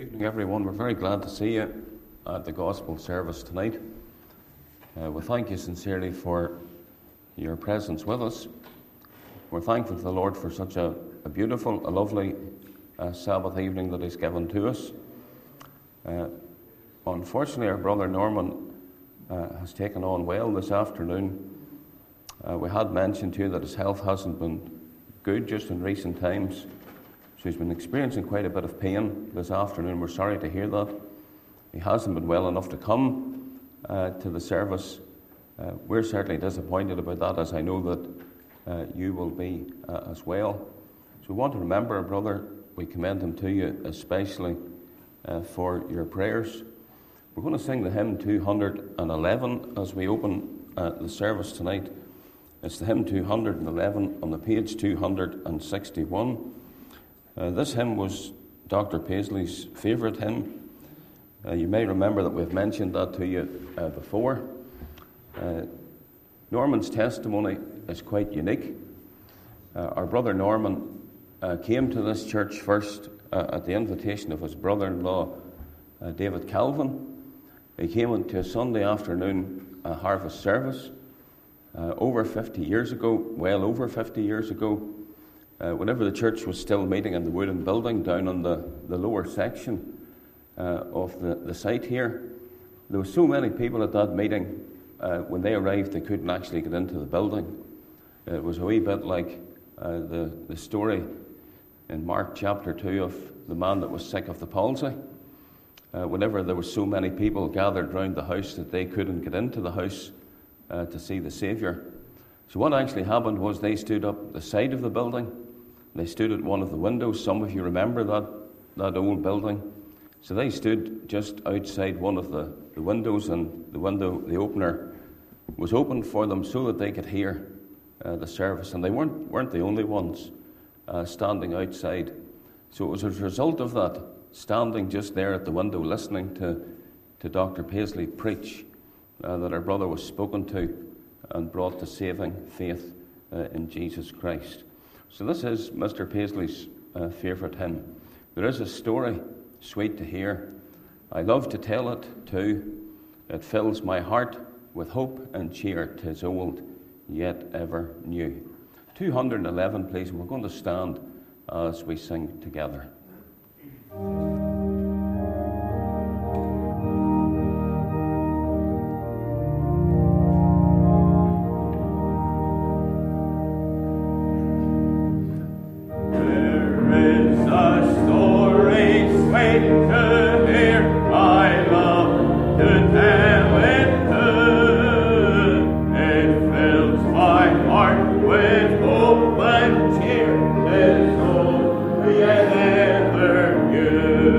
Good evening, everyone. We're very glad to see you at the Gospel service tonight. We thank you sincerely for your presence with us. We're thankful to the Lord for such a beautiful, a lovely Sabbath evening that He's given to us. Unfortunately, our brother Norman has taken on well this afternoon. We had mentioned to you that his health hasn't been good just in recent times. So he's been experiencing quite a bit of pain this afternoon. We're sorry to hear that. He hasn't been well enough to come to the service. We're certainly disappointed about that, as I know that you will be as well. So we want to remember our brother. We commend him to you especially for your prayers. We're going to sing the hymn 211 as we open the service tonight. It's the hymn 211 on the page 261. This hymn was Dr. Paisley's favourite hymn. You may remember that we've mentioned that to you before. Norman's testimony is quite unique. Our brother Norman came to this church first at the invitation of his brother-in-law, David Calvin. He came into a Sunday afternoon harvest service over 50 years ago, well over 50 years ago. Whenever the church was still meeting in the wooden building down on the lower section of the site here, there were so many people at that meeting, when they arrived they couldn't actually get into the building. It was a wee bit like the story in Mark chapter 2 of the man that was sick of the palsy. Whenever there were so many people gathered round the house that they couldn't get into the house to see the Saviour. So what actually happened was they stood up the side of the building. They stood at one of the windows. Some of you remember that old building. So they stood just outside one of the windows, and the opener was opened for them so that they could hear the service. And they weren't the only ones standing outside. So it was as a result of that, standing just there at the window listening to Dr. Paisley preach, that our brother was spoken to and brought to saving faith in Jesus Christ. So this is Mr. Paisley's favourite hymn. There is a story, sweet to hear. I love to tell it too. It fills my heart with hope and cheer. 'Tis old, yet ever new. 211, please. We're going to stand as we sing together. With hope and cheer, 'tis old, yet ever new.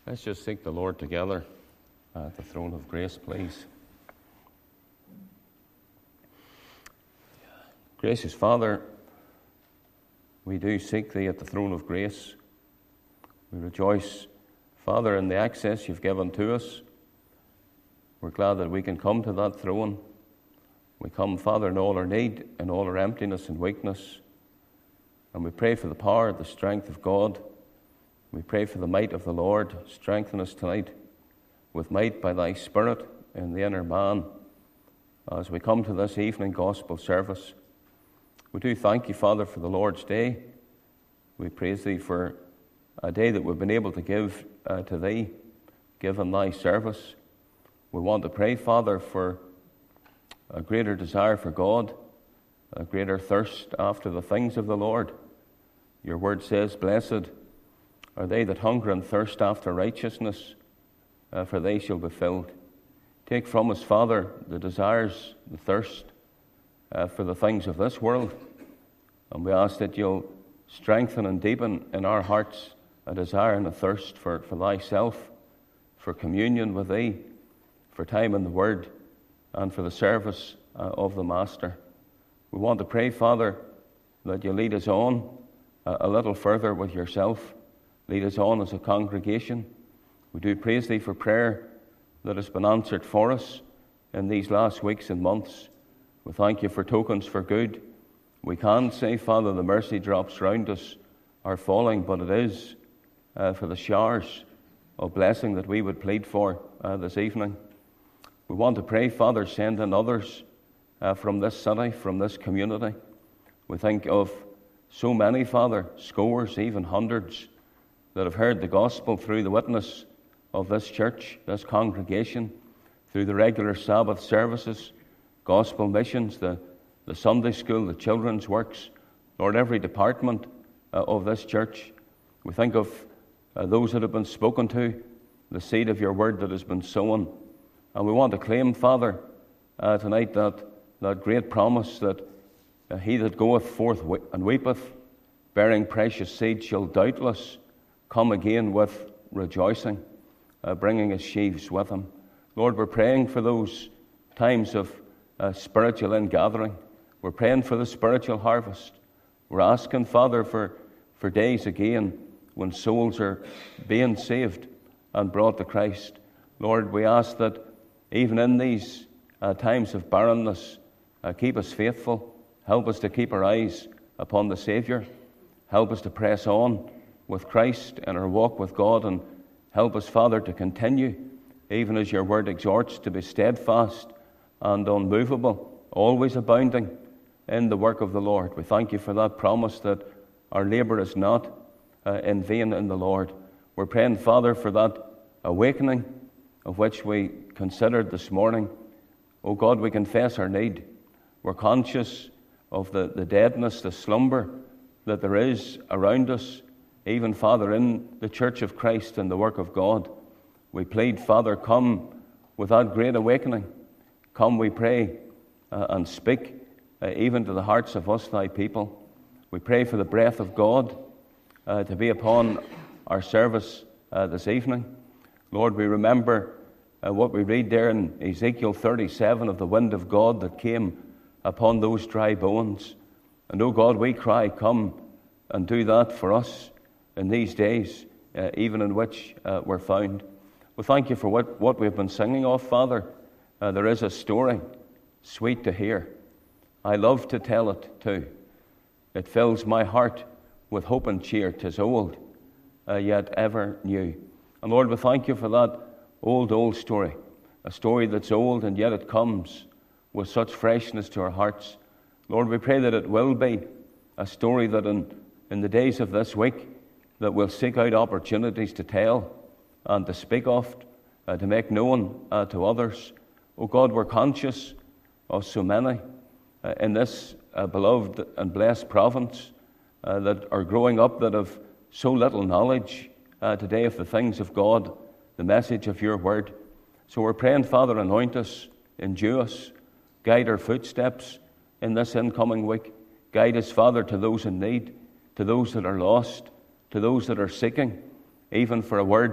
Let's just seek the Lord together at the throne of grace, please. Gracious Father, we do seek Thee at the throne of grace. We rejoice, Father, in the access You've given to us. We're glad that we can come to that throne. We come, Father, in all our need, in all our emptiness and weakness. And we pray for the power, the strength of God. We pray for the might of the Lord. Strengthen us tonight with might by Thy Spirit in the inner man as we come to this evening gospel service. We do thank You, Father, for the Lord's Day. We praise Thee for a day that we've been able to give to Thee, give in Thy service. We want to pray, Father, for a greater desire for God, a greater thirst after the things of the Lord. Your word says, "Blessed are they that hunger and thirst after righteousness, for they shall be filled." Take from us, Father, the desires, the thirst for the things of this world. And we ask that You'll strengthen and deepen in our hearts a desire and a thirst for Thyself, for communion with Thee, for time in the Word, and for the service of the Master. We want to pray, Father, that You lead us on a little further with Yourself. Lead us on as a congregation. We do praise Thee for prayer that has been answered for us in these last weeks and months. We thank You for tokens for good. We can say, Father, the mercy drops round us are falling, but it is for the showers of blessing that we would plead for this evening. We want to pray, Father, send in others from this city, from this community. We think of so many, Father, scores, even hundreds, that have heard the gospel through the witness of this church, this congregation, through the regular Sabbath services, gospel missions, the Sunday school, the children's works, Lord, every department of this church. We think of those that have been spoken to, the seed of Your word that has been sown. And we want to claim, Father, tonight that great promise that he that goeth forth and weepeth, bearing precious seed, shall doubtless come again with rejoicing, bringing his sheaves with him. Lord, we're praying for those times of spiritual ingathering. We're praying for the spiritual harvest. We're asking, Father, for days again when souls are being saved and brought to Christ. Lord, we ask that even in these times of barrenness, keep us faithful. Help us to keep our eyes upon the Savior. Help us to press on with Christ in our walk with God, and help us, Father, to continue, even as Your word exhorts, to be steadfast and unmovable, always abounding in the work of the Lord. We thank You for that promise that our labor is not in vain in the Lord. We're praying, Father, for that awakening of which we considered this morning. Oh God, we confess our need. We're conscious of the deadness, the slumber that there is around us, even, Father, in the church of Christ and the work of God. We plead, Father, come with that great awakening. Come, we pray, and speak even to the hearts of us, Thy people. We pray for the breath of God to be upon our service this evening. Lord, we remember what we read there in Ezekiel 37 of the wind of God that came upon those dry bones. And, oh God, we cry, come and do that for us in these days, even in which we're found. We thank You for what we've been singing of, Father. There is a story, sweet to hear. I love to tell it too. It fills my heart with hope and cheer. 'Tis old, yet ever new. And Lord, we thank You for that old story, a story that's old and yet it comes with such freshness to our hearts. Lord, we pray that it will be a story that in the days of this week that we'll seek out opportunities to tell and to speak of, to make known to others. Oh God, we're conscious of so many in this beloved and blessed province that are growing up that have so little knowledge today of the things of God, the message of Your word. So we're praying, Father, anoint us, endue us, guide our footsteps in this incoming week. Guide us, Father, to those in need, to those that are lost, to those that are seeking, even for a word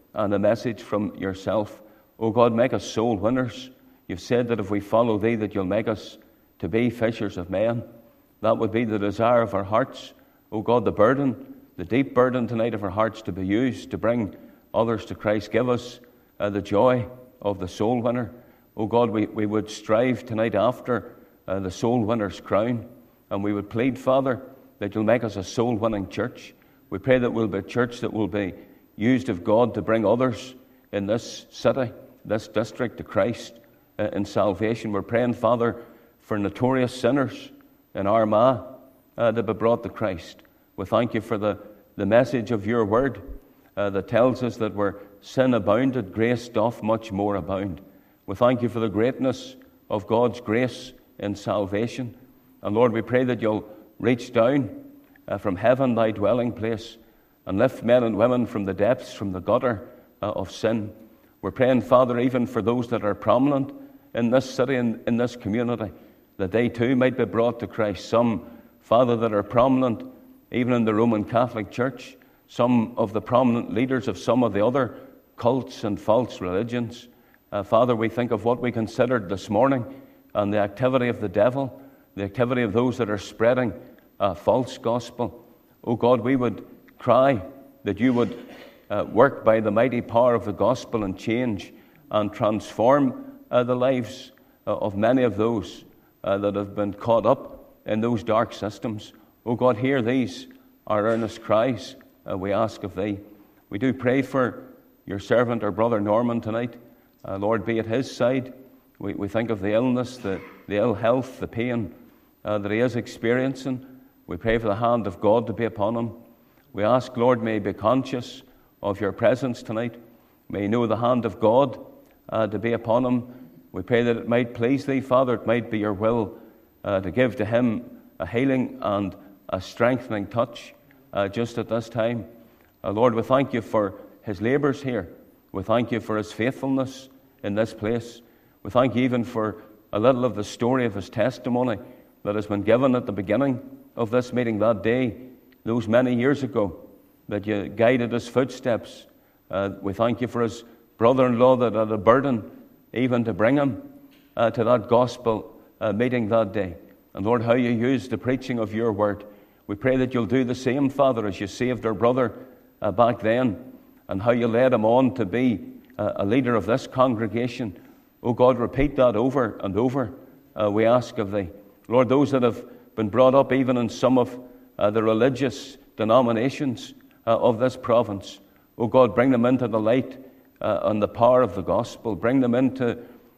and a message from yourself. O God, make us soul winners. You've said that if we follow thee, that you'll make us to be fishers of men. That would be the desire of our hearts. O God, the burden, the deep burden tonight of our hearts to be used to bring others to Christ. Give us the joy of the soul winner. O God, we would strive tonight after the soul winner's crown, and we would plead, Father, that you'll make us a soul-winning church. We pray that we'll be a church that will be used of God to bring others in this city, this district, to Christ in salvation. We're praying, Father, for notorious sinners in Armagh to be brought to Christ. We thank you for the message of your word that tells us that where sin abounded, grace doth much more abound. We thank you for the greatness of God's grace in salvation. And Lord, we pray that you'll reach down from heaven, thy dwelling place, and lift men and women from the depths, from the gutter of sin. We're praying, Father, even for those that are prominent in this city and in this community, that they too might be brought to Christ. Some, Father, that are prominent even in the Roman Catholic Church, some of the prominent leaders of some of the other cults and false religions. Father, we think of what we considered this morning and the activity of the devil, the activity of those that are spreading a false gospel. Oh God, we would cry that you would work by the mighty power of the gospel and change and transform the lives of many of those that have been caught up in those dark systems. Oh God, hear these, our earnest cries, we ask of thee. We do pray for your servant, our brother Norman, tonight. Lord, be at his side. We think of the illness, the ill health, the pain that he is experiencing. We pray for the hand of God to be upon him. We ask, Lord, may he be conscious of your presence tonight. May he know the hand of God to be upon him. We pray that it might please thee, Father, it might be your will to give to him a healing and a strengthening touch just at this time. Lord, we thank you for his labours here. We thank you for his faithfulness in this place. We thank you even for a little of the story of his testimony that has been given at the beginning of this meeting that day, those many years ago, that you guided his footsteps. We thank you for his brother-in-law that had a burden even to bring him to that gospel meeting that day. And Lord, how you used the preaching of your word. We pray that you'll do the same, Father, as you saved our brother back then, and how you led him on to be a leader of this congregation. Oh God, repeat that over and over, we ask of thee. Lord, those that have been brought up even in some of the religious denominations of this province, oh God, bring them into the light and the power of the gospel. Bring them into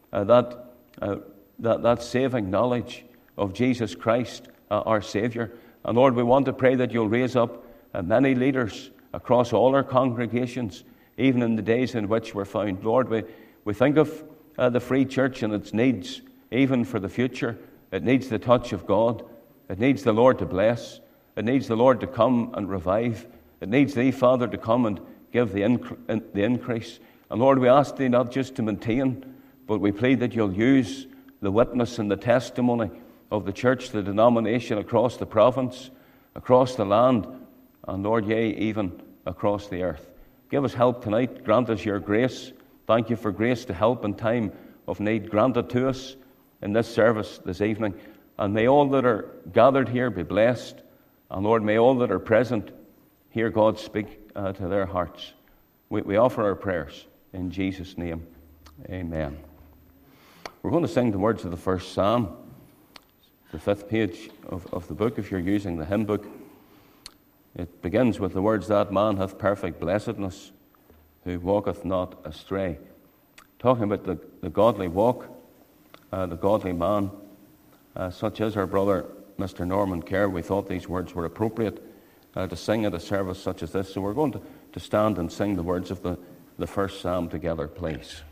that saving knowledge of Jesus Christ, our Savior. And Lord, we want to pray that you'll raise up many leaders across all our congregations, even in the days in which we're found. Lord, we think of the Free Church and its needs, even for the future. It needs the touch of God. It needs the Lord to bless. It needs the Lord to come and revive. It needs thee, Father, to come and give the increase. And Lord, we ask thee not just to maintain, but we plead that you'll use the witness and the testimony of the church, the denomination across the province, across the land, and Lord, yea, even across the earth. Give us help tonight. Grant us your grace. Thank you for grace to help in time of need. Grant it to us in this service this evening. And may all that are gathered here be blessed. And Lord, may all that are present hear God speak to their hearts. We offer our prayers in Jesus' name. Amen. We're going to sing the words of the first psalm, the 5th page of the book, if you're using the hymn book. It begins with the words, that man hath perfect blessedness, who walketh not astray. Talking about the godly walk, the godly man, such as our brother Mr. Norman Kerr. We thought these words were appropriate to sing at a service such as this. So we're going to stand and sing the words of the first psalm together, please.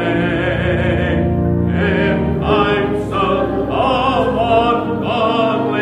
God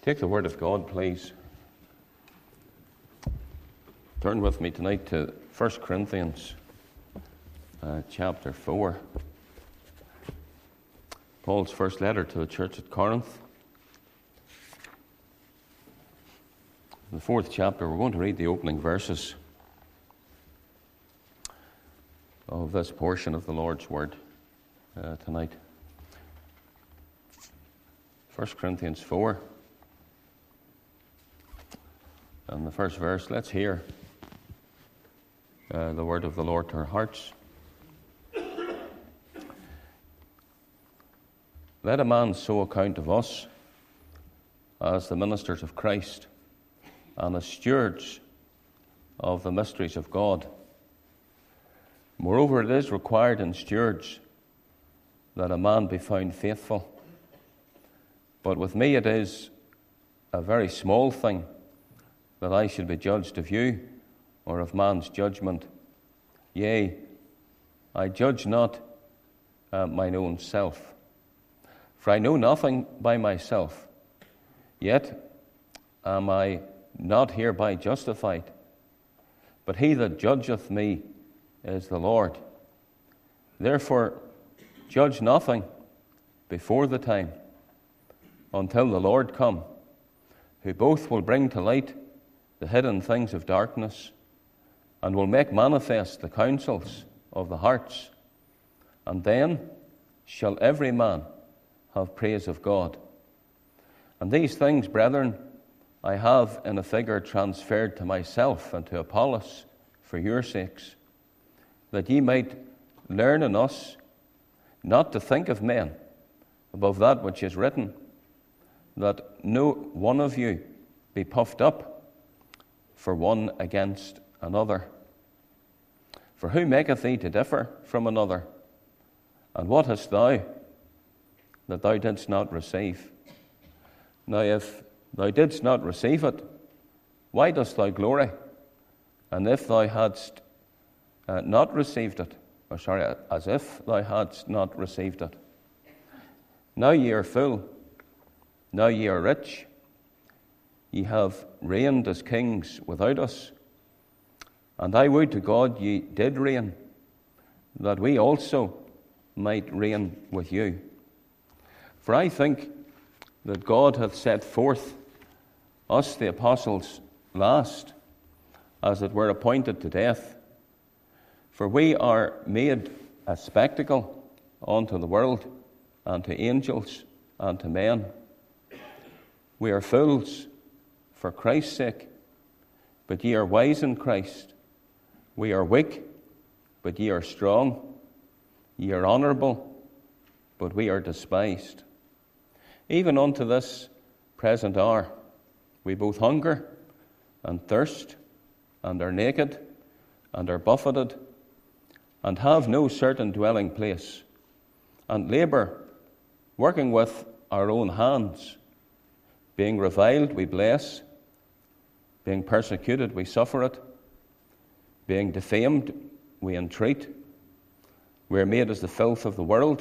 Take the Word of God, please. Turn with me tonight to 1 Corinthians chapter 4. Paul's first letter to the church at Corinth. In the 4th chapter, we're going to read the opening verses of this portion of the Lord's Word tonight. 1 Corinthians 4. And the first verse, let's hear the word of the Lord to our hearts. Let a man so account of us as the ministers of Christ and as stewards of the mysteries of God. Moreover, it is required in stewards that a man be found faithful. But with me it is a very small thing that I should be judged of you, or of man's judgment. Yea, I judge not mine own self. For I know nothing by myself, yet am I not hereby justified. But he that judgeth me is the Lord. Therefore judge nothing before the time, until the Lord come, who both will bring to light the hidden things of darkness, and will make manifest the counsels of the hearts. And then shall every man have praise of God. And these things, brethren, I have in a figure transferred to myself and to Apollos for your sakes, that ye might learn in us not to think of men above that which is written, that no one of you be puffed up for one against another. For who maketh thee to differ from another? And what hast thou that thou didst not receive? Now if thou didst not receive it, why dost thou glory? And if thou hadst not received it, as if thou hadst not received it. Now ye are full, now ye are rich, ye have reigned as kings without us. And I would to God ye did reign, that we also might reign with you. For I think that God hath set forth us, the apostles, last, as it were appointed to death. For we are made a spectacle unto the world, and to angels, and to men. We are fools for Christ's sake, but ye are wise in Christ. We are weak, but ye are strong. Ye are honourable, but we are despised. Even unto this present hour we both hunger and thirst, and are naked, and are buffeted, and have no certain dwelling place, and labour, working with our own hands. Being reviled, we bless. Being persecuted, we suffer it. Being defamed, we entreat. We are made as the filth of the world,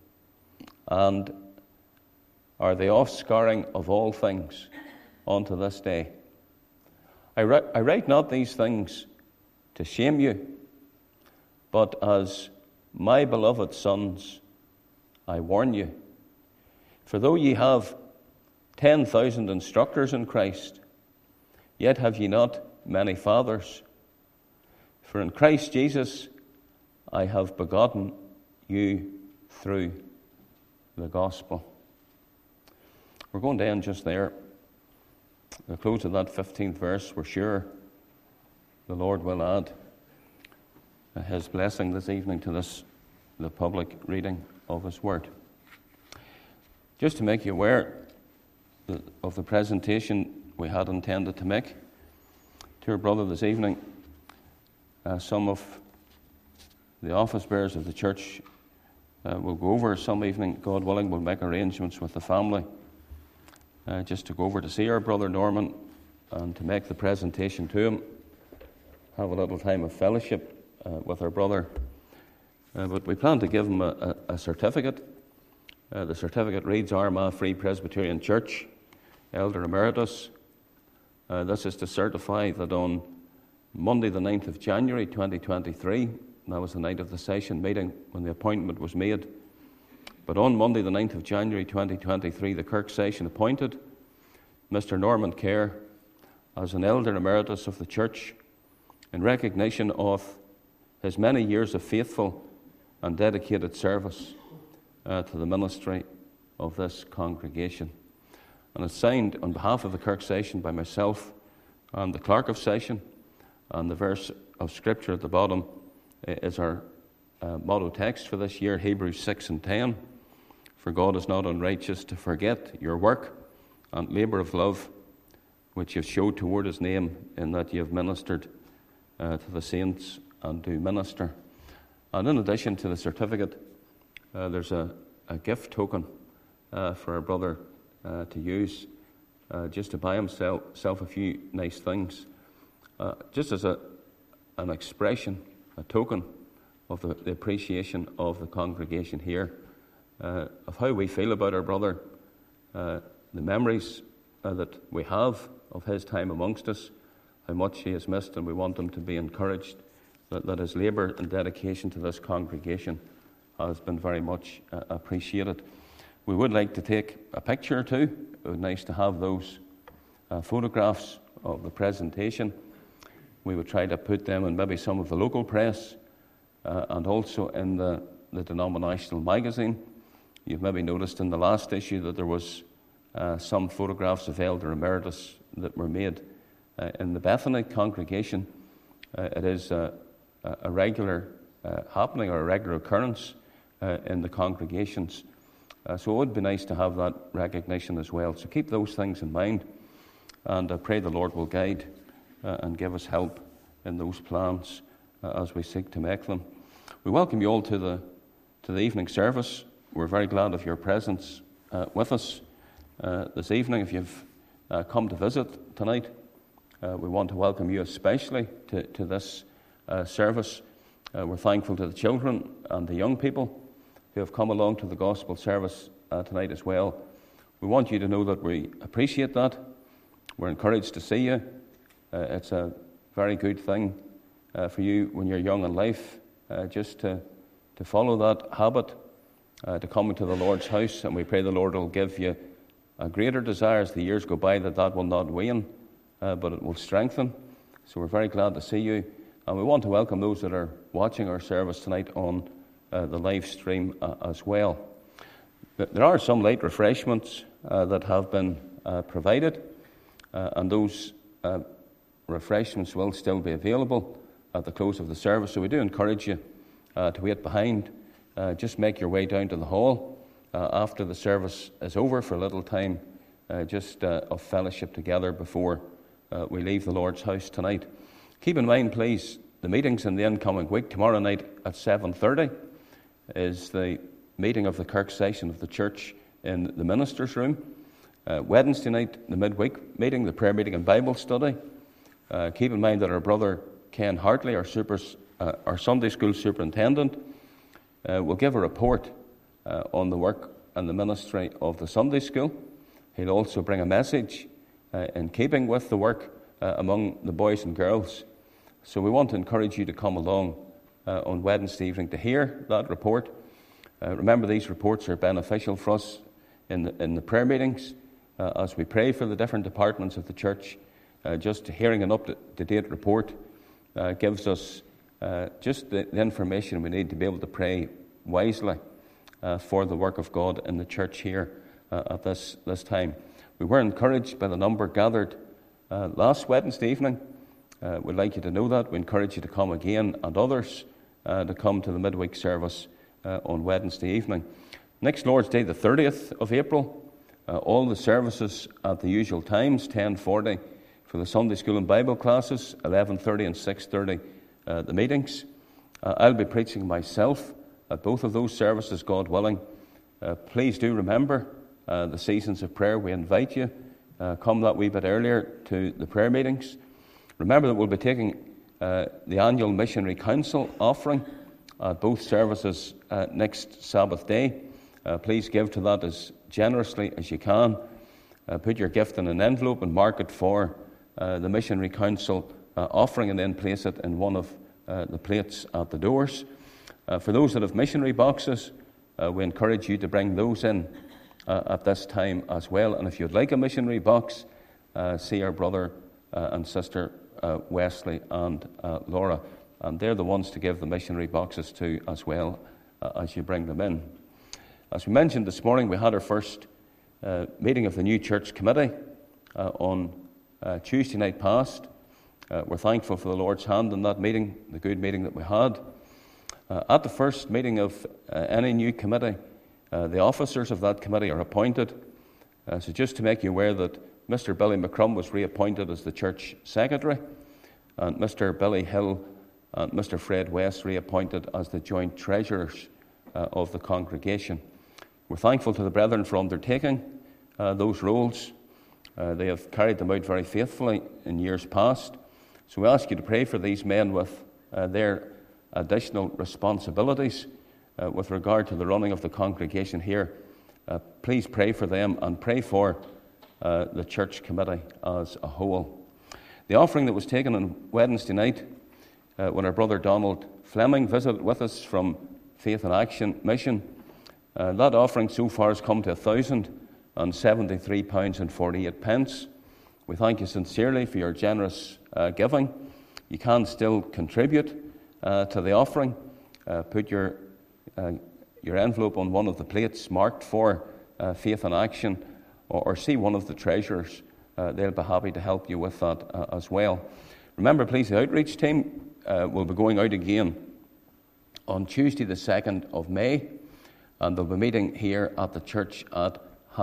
and are the offscouring of all things unto this day. I write not these things to shame you, but as my beloved sons, I warn you. For though ye have 10,000 instructors in Christ, yet have ye not many fathers. For in Christ Jesus I have begotten you through the gospel. We're going to end just there. The close of that 15th verse, we're sure the Lord will add His blessing this evening to the public reading of His Word. Just to make you aware of the presentation we had intended to make to our brother this evening, some of the office bearers of the church will go over some evening, God willing. We'll make arrangements with the family just to go over to see our brother Norman and to make the presentation to him, have a little time of fellowship with our brother. But we plan to give him a certificate. The certificate reads Armagh Free Presbyterian Church, Elder Emeritus. This is to certify that on Monday the 9th of January 2023, that was the night of the session meeting when the appointment was made, but on Monday the 9th of January 2023, the Kirk Session appointed Mr. Norman Kerr as an Elder Emeritus of the Church in recognition of his many years of faithful and dedicated service to the ministry of this congregation. And it's signed on behalf of the Kirk Session by myself and the Clerk of Session, and the verse of Scripture at the bottom is our motto text for this year, Hebrews 6:10. For God is not unrighteous to forget your work and labour of love, which you have showed toward his name, in that you have ministered to the saints and do minister. And in addition to the certificate, there's a gift token for our brother to use, just to buy himself a few nice things, just as an expression, a token of the appreciation of the congregation here, of how we feel about our brother, the memories that we have of his time amongst us, how much he has missed, and we want him to be encouraged that his labour and dedication to this congregation has been very much appreciated. We would like to take a picture or two. It would be nice to have those photographs of the presentation. We would try to put them in maybe some of the local press and also in the denominational magazine. You've maybe noticed in the last issue that there was some photographs of Elder Emeritus that were made in the Bethany congregation. It is a regular happening, or a regular occurrence in the congregations. So it would be nice to have that recognition as well. So keep those things in mind, and I pray the Lord will guide and give us help in those plans as we seek to make them. We welcome you all to the evening service. We're very glad of your presence with us this evening. If you've come to visit tonight, we want to welcome you especially to this service. We're thankful to the children and the young people who have come along to the gospel service tonight as well. We want you to know that we appreciate that. We're encouraged to see you. It's a very good thing for you when you're young in life, just to follow that habit, to come into the Lord's house, and we pray the Lord will give you a greater desire as the years go by, that will not wane, but it will strengthen. So we're very glad to see you, and we want to welcome those that are watching our service tonight on the live stream as well. There are some light refreshments that have been provided, and those refreshments will still be available at the close of the service. So we do encourage you to wait behind. Just make your way down to the hall after the service is over for a little time, just of fellowship together before we leave the Lord's house tonight. Keep in mind, please, the meetings in the incoming week. Tomorrow night at 7:30 is the meeting of the Kirk Session of the church in the ministers' room. Wednesday night, the midweek meeting, the prayer meeting and Bible study. Keep in mind that our brother Ken Hartley, our Sunday school superintendent, will give a report on the work and the ministry of the Sunday school. He'll also bring a message in keeping with the work among the boys and girls. So we want to encourage you to come along on Wednesday evening to hear that report. Remember, these reports are beneficial for us in the prayer meetings as we pray for the different departments of the church. Just hearing an up-to-date report gives us just the information we need to be able to pray wisely for the work of God in the church here at this time. We were encouraged by the number gathered last Wednesday evening. We'd like you to know that. We encourage you to come again, and others to come to the midweek service on Wednesday evening. Next Lord's Day, the 30th of April, all the services at the usual times, 10:40 for the Sunday school and Bible classes, 11:30 and 6:30 the meetings. I'll be preaching myself at both of those services, God willing. Please do remember the seasons of prayer. We invite you, come that wee bit earlier to the prayer meetings. Remember that we'll be taking the annual Missionary Council offering at both services next Sabbath day. Please give to that as generously as you can. put your gift in an envelope and mark it for the Missionary Council offering, and then place it in one of the plates at the doors. For those that have missionary boxes, we encourage you to bring those in at this time as well. And if you'd like a missionary box, see our brother and sister Wesley and Laura, and they're the ones to give the missionary boxes to as well as you bring them in. As we mentioned this morning, we had our first meeting of the new church committee on Tuesday night past. We're thankful for the Lord's hand in that meeting, the good meeting that we had. At the first meeting of any new committee, the officers of that committee are appointed. So just to make you aware that Mr. Billy McCrum was reappointed as the church secretary, and Mr. Billy Hill and Mr. Fred West reappointed as the joint treasurers of the congregation. We're thankful to the brethren for undertaking those roles. They have carried them out very faithfully in years past. So we ask you to pray for these men with their additional responsibilities with regard to the running of the congregation here. Please pray for them and pray for the church committee as a whole. The offering that was taken on Wednesday night when our brother Donald Fleming visited with us from Faith in Action Mission, that offering so far has come to £1,073.48. We thank you sincerely for your generous giving. You can still contribute to the offering. Put your envelope on one of the plates marked for Faith in Action, or see one of the treasurers. They'll be happy to help you with that as well. Remember, please, the outreach team will be going out again on Tuesday the 2nd of May, and they'll be meeting here at the church at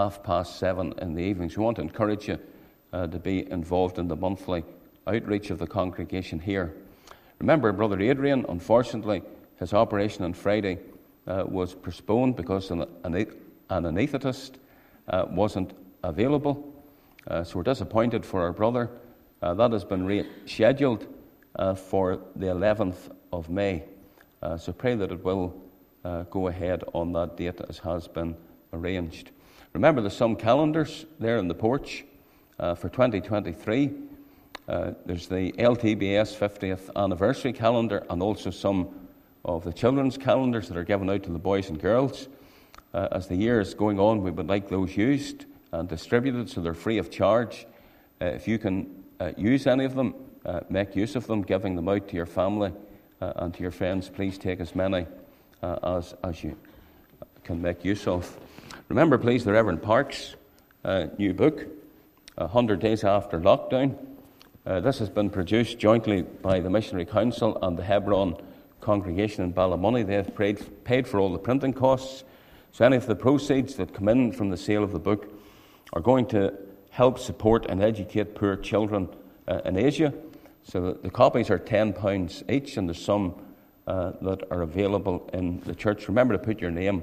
7:30 in the evening. So we want to encourage you to be involved in the monthly outreach of the congregation here. Remember, Brother Adrian, unfortunately, his operation on Friday was postponed because an anaesthetist wasn't available. So we're disappointed for our brother. That has been rescheduled for the 11th of May. So pray that it will go ahead on that date as has been arranged. Remember, there's some calendars there in the porch for 2023. There's the LTBS 50th anniversary calendar, and also some of the children's calendars that are given out to the boys and girls. As the year is going on, we would like those used and distributed so they're free of charge. If you can use any of them, make use of them, giving them out to your family and to your friends. Please take as many as you can make use of. Remember, please, the Reverend Park's new book, 100 Days After Lockdown. This has been produced jointly by the Missionary Council and the Hebron congregation in Ballymoney. They have paid for all the printing costs. So any of the proceeds that come in from the sale of the book are going to help support and educate poor children in Asia. So the copies are £10 each, and there's some that are available in the church. Remember to put your name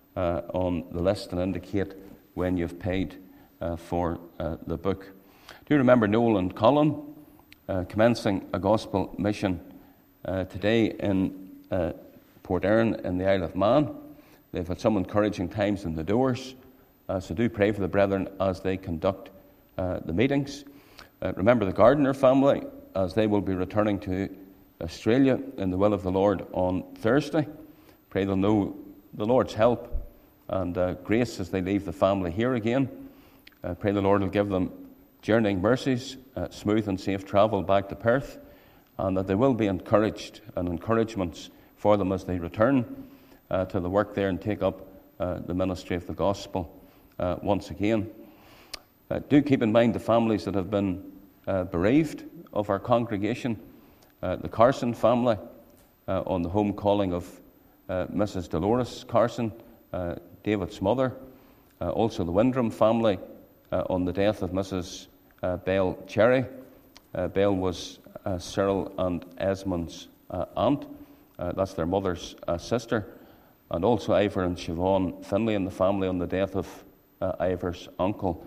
on the list and indicate when you've paid for the book. Do remember Noel and Colin commencing a gospel mission today in Port Erin in the Isle of Man. They've had some encouraging times in the doors, so do pray for the brethren as they conduct the meetings. Remember the Gardiner family, as they will be returning to Australia in the will of the Lord on Thursday. Pray they'll know the Lord's help and grace as they leave the family here again. Pray the Lord will give them journeying mercies, smooth and safe travel back to Perth, and that they will be encouraged and encouragements for them as they return to the work there and take up the ministry of the gospel once again. Do keep in mind the families that have been bereaved of our congregation. The Carson family on the home calling of Mrs. Dolores Carson, David's mother. Also the Windram family on the death of Mrs. Belle Cherry. Belle was Cyril and Esmond's aunt. That's their mother's sister. And also Ivor and Siobhan Finlay and the family on the death of Ivor's uncle,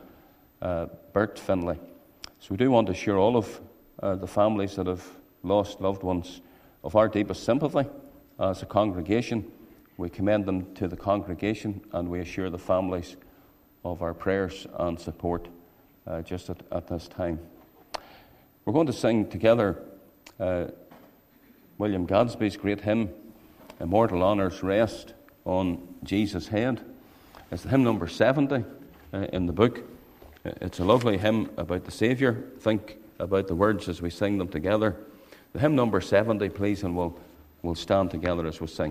Bert Finlay. So we do want to assure all of the families that have lost loved ones of our deepest sympathy as a congregation. We commend them to the congregation, and we assure the families of our prayers and support just at this time. We're going to sing together William Gadsby's great hymn, Immortal Honours Rest on Jesus' Head. It's the hymn number 70 in the book. It's a lovely hymn about the Saviour. Think about the words as we sing them together. The hymn number 70, please, and we'll stand together as we sing.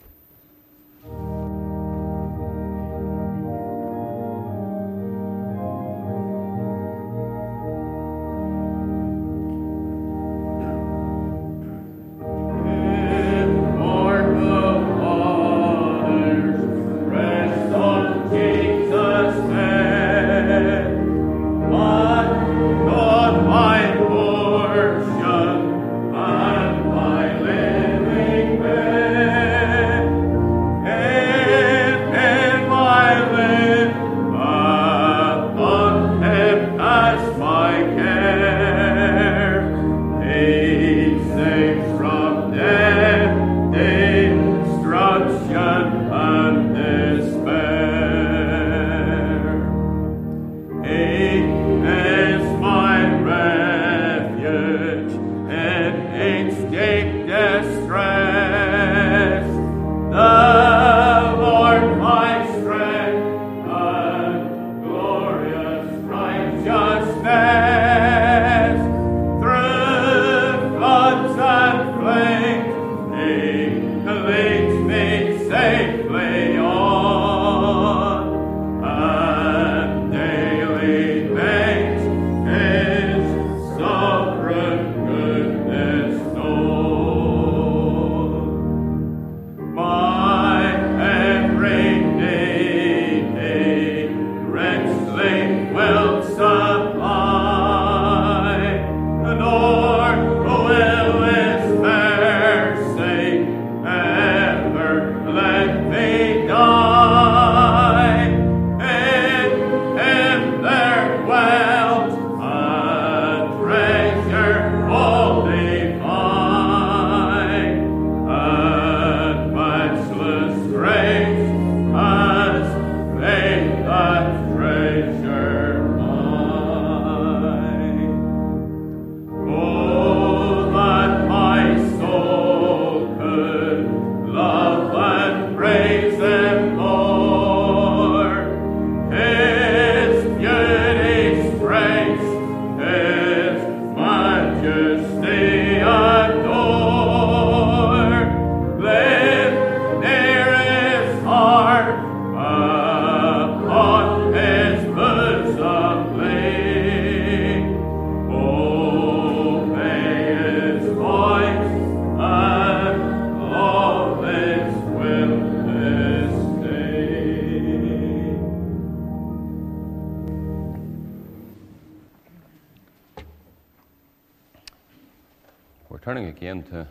Turning again to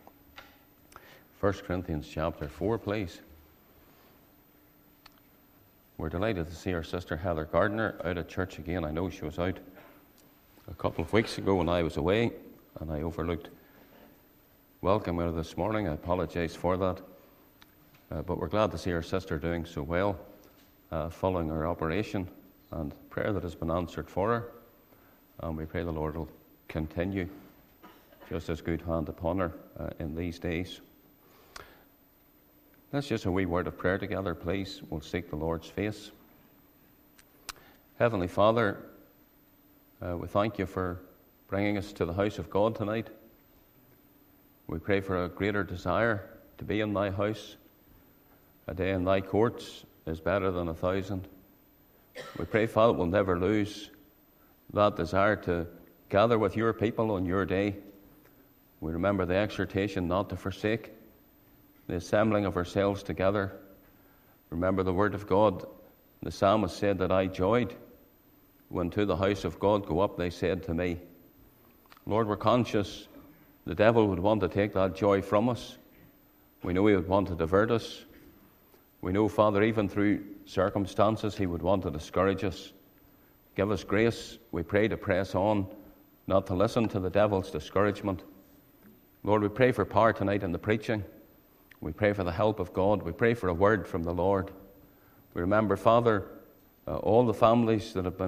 1 Corinthians chapter 4, please. We're delighted to see our sister Heather Gardner out at church again. I know she was out a couple of weeks ago when I was away, and I overlooked welcoming her this morning. I apologize for that. But we're glad to see our sister doing so well following her operation, and prayer that has been answered for her. And we pray the Lord will continue just as good hand upon her in these days. Let's just a wee word of prayer together, please. We'll seek the Lord's face. Heavenly Father, we thank you for bringing us to the house of God tonight. We pray for a greater desire to be in thy house. A day in thy courts is better than 1,000. We pray, Father, we'll never lose that desire to gather with your people on your day. We remember the exhortation not to forsake the assembling of ourselves together. Remember the word of God. The psalmist said that I joyed when to the house of God go up, they said to me. Lord, we're conscious the devil would want to take that joy from us. We know he would want to divert us. We know, Father, even through circumstances, he would want to discourage us. Give us grace, we pray, to press on, not to listen to the devil's discouragement. Lord, we pray for power tonight in the preaching. We pray for the help of God. We pray for a word from the Lord. We remember, Father, all the families that have been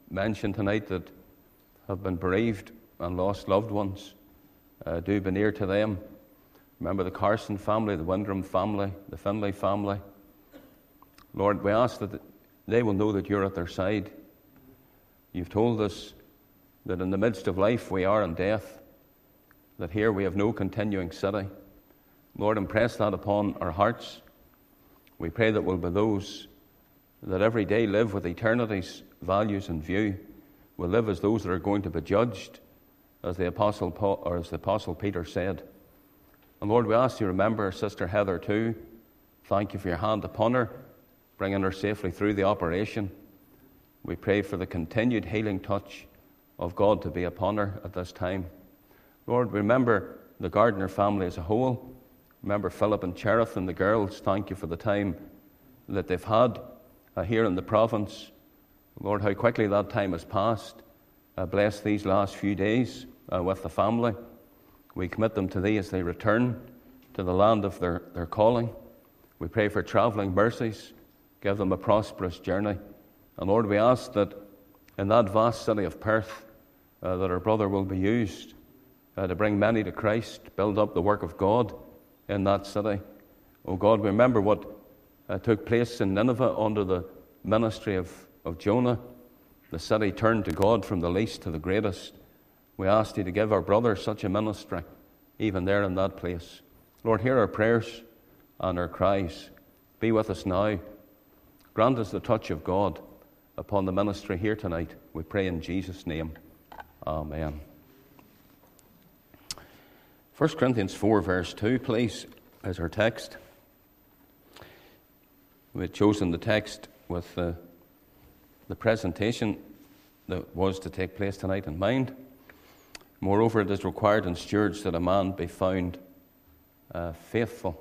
mentioned tonight that have been bereaved and lost loved ones. Do be near to them. Remember the Carson family, the Windram family, the Finlay family. Lord, we ask that they will know that you're at their side. You've told us that in the midst of life we are in death, that here we have no continuing city. Lord, impress that upon our hearts. We pray that we'll be those that every day live with eternity's values in view. We'll live as those that are going to be judged, as the Apostle Paul, or as the Apostle Peter said. And Lord, we ask you to remember Sister Heather too. Thank you for your hand upon her, bringing her safely through the operation. We pray for the continued healing touch of God to be upon her at this time. Lord, remember the Gardner family as a whole. Remember Philip and Cherith and the girls. Thank you for the time that they've had here in the province. Lord, how quickly that time has passed. Bless these last few days with the family. We commit them to thee as they return to the land of their calling. We pray for travelling mercies. Give them a prosperous journey. And Lord, we ask that in that vast city of Perth, that our brother will be used to bring many to Christ, build up the work of God in that city. Oh God, remember what took place in Nineveh under the ministry of Jonah. The city turned to God from the least to the greatest. We ask you to give our brother such a ministry, even there in that place. Lord, hear our prayers and our cries. Be with us now. Grant us the touch of God upon the ministry here tonight. We pray in Jesus' name. Amen. 1 Corinthians 4, verse 2, please, as our text. We've chosen the text with the presentation that was to take place tonight in mind. Moreover, it is required in stewards that a man be found faithful.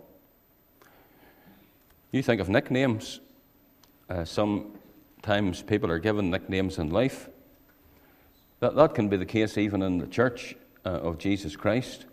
You think of nicknames. Sometimes people are given nicknames in life. That can be the case even in the church of Jesus Christ.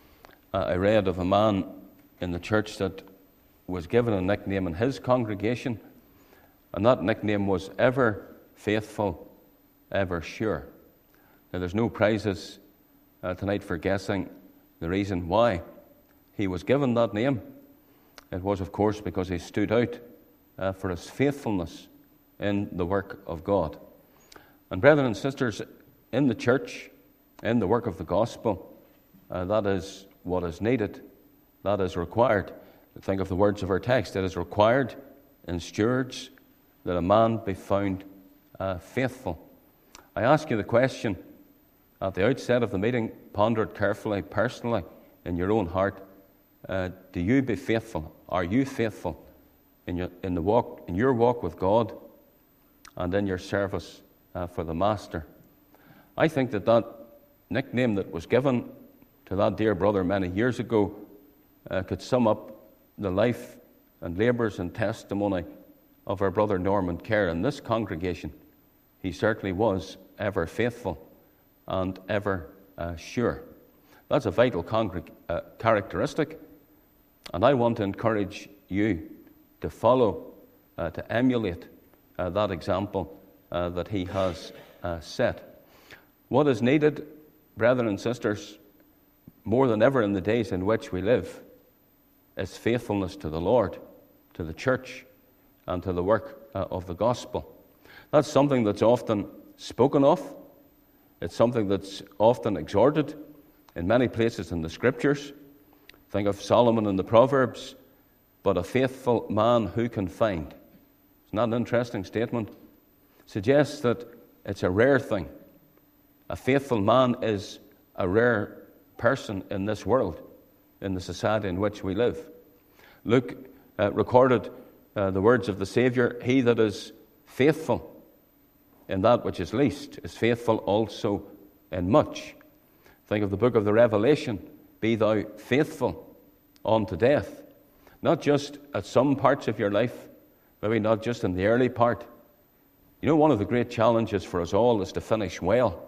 I read of a man in the church that was given a nickname in his congregation, and that nickname was Ever Faithful, Ever Sure. Now, there's no prizes tonight for guessing the reason why he was given that name. It was, of course, because he stood out for his faithfulness in the work of God. And brethren and sisters, in the church, in the work of the gospel, that is what is needed, that is required. Think of the words of our text. It is required in stewards that a man be found faithful. I ask you the question at the outset of the meeting. Ponder it carefully, personally, in your own heart. Do you be faithful? Are you faithful in your walk with God and in your service for the Master? I think that nickname that was given to that dear brother many years ago could sum up the life and labours and testimony of our brother Norman Kerr in this congregation. He certainly was ever faithful and ever sure. That's a vital characteristic, and I want to encourage you to follow, to emulate that example that he has set. What is needed, brethren and sisters, more than ever in the days in which we live, is faithfulness to the Lord, to the church, and to the work of the gospel. That's something that's often spoken of. It's something that's often exhorted in many places in the Scriptures. Think of Solomon in the Proverbs, but a faithful man who can find? Isn't that an interesting statement? It suggests that it's a rare thing. A faithful man is a rare person in this world, in the society in which we live. Luke recorded the words of the Saviour, "He that is faithful in that which is least is faithful also in much." Think of the book of the Revelation, "Be thou faithful unto death." Not just at some parts of your life, maybe not just in the early part. You know, one of the great challenges for us all is to finish well.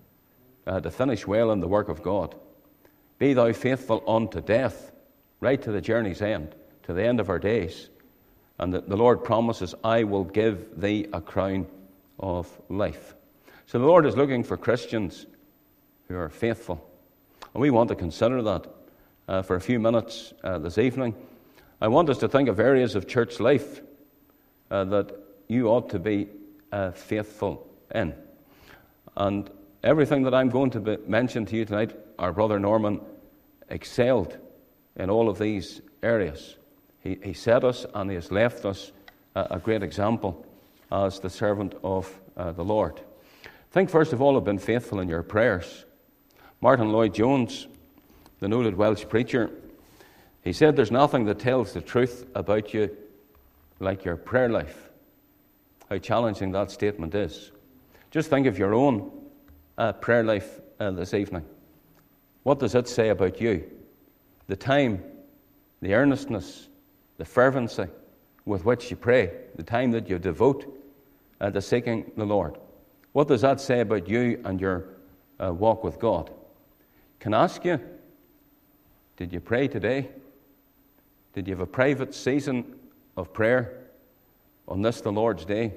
To finish well in the work of God. Be thou faithful unto death, right to the journey's end, to the end of our days. And the Lord promises, "I will give thee a crown of life." So the Lord is looking for Christians who are faithful. And we want to consider that for a few minutes this evening. I want us to think of areas of church life that you ought to be faithful in. And everything that I'm going to mention to you tonight, our brother Norman excelled in all of these areas. He set us and he has left us a great example as the servant of the Lord. Think first of all of being faithful in your prayers. Martin Lloyd-Jones, the noted Welsh preacher, he said there's nothing that tells the truth about you like your prayer life. How challenging that statement is. Just think of your own prayer life this evening. What does it say about you? The time, the earnestness, the fervency with which you pray, the time that you devote to seeking the Lord. What does that say about you and your walk with God? Can I ask you, did you pray today? Did you have a private season of prayer on this, the Lord's Day?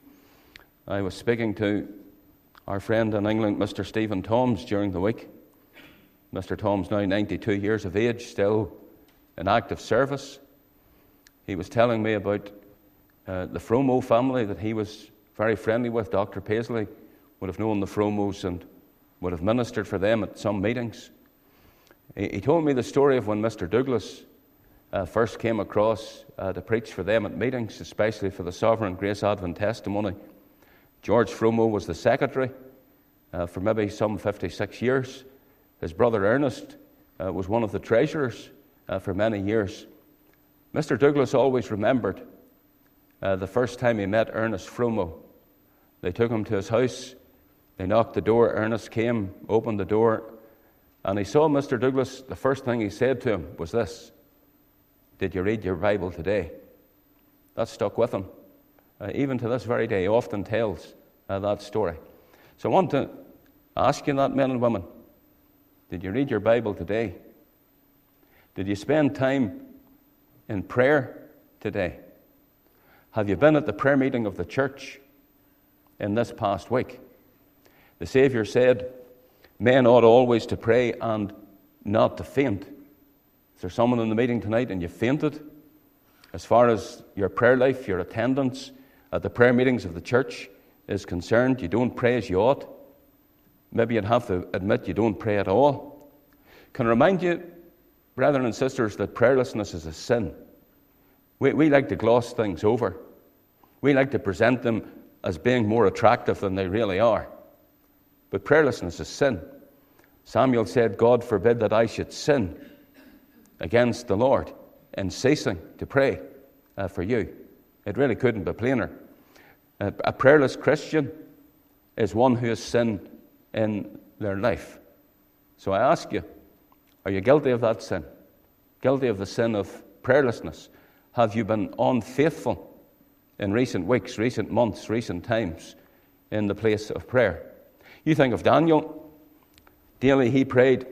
I was speaking to our friend in England, Mr. Stephen Toms, during the week. Mr. Toms, now 92 years of age, still in active service. He was telling me about the Fromo family that he was very friendly with. Dr. Paisley would have known the Fromos and would have ministered for them at some meetings. He told me the story of when Mr. Douglas first came across to preach for them at meetings, especially for the Sovereign Grace Advent Testimony. George Fromo was the secretary for maybe some 56 years. His brother Ernest was one of the treasurers for many years. Mr. Douglas always remembered the first time he met Ernest Fromo. They took him to his house. They knocked the door. Ernest came, opened the door, and he saw Mr. Douglas. The first thing he said to him was this: "Did you read your Bible today?" That stuck with him. Even to this very day, he often tells that story. So I want to ask you that, men and women. Did you read your Bible today? Did you spend time in prayer today? Have you been at the prayer meeting of the church in this past week? The Saviour said, men ought always to pray and not to faint. Is there someone in the meeting tonight and you fainted? As far as your prayer life, your attendance at the prayer meetings of the church is concerned, you don't pray as you ought. Maybe you'd have to admit you don't pray at all. Can I remind you, brethren and sisters, that prayerlessness is a sin. We like to gloss things over. We like to present them as being more attractive than they really are. But prayerlessness is sin. Samuel said, God forbid that I should sin against the Lord in ceasing to pray for you. It really couldn't be plainer. A prayerless Christian is one who has sinned in their life. So I ask you, are you guilty of that sin? Guilty of the sin of prayerlessness? Have you been unfaithful in recent weeks, recent months, recent times in the place of prayer? You think of Daniel. Daily he prayed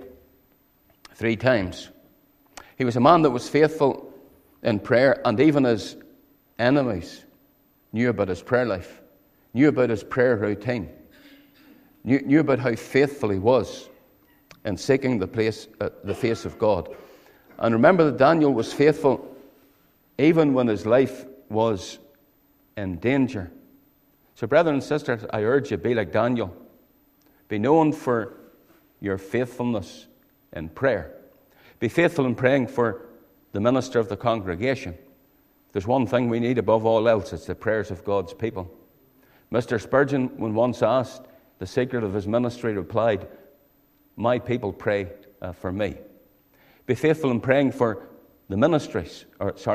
3 times. He was a man that was faithful in prayer, and even his enemies knew about his prayer life, knew about his prayer routine, knew about how faithful he was in seeking the face of God. And remember that Daniel was faithful even when his life was in danger. So, brethren and sisters, I urge you, be like Daniel. Be known for your faithfulness in prayer. Be faithful in praying for the minister of the congregation. There's one thing we need above all else, it's the prayers of God's people. Mr. Spurgeon, when once asked the secret of his ministry, replied, my people pray for me. Be faithful in praying for the missionaries,